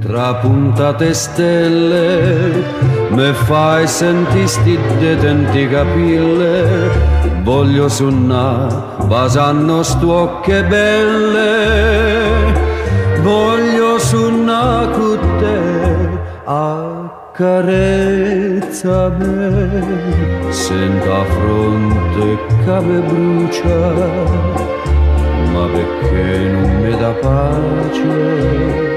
trapuntate stelle, me fai sentire sti detenti capille, voglio suonare basando stuocche belle, voglio suonare con te, accarezza me, senta fronte che me brucia, ma perché non mi dà pace?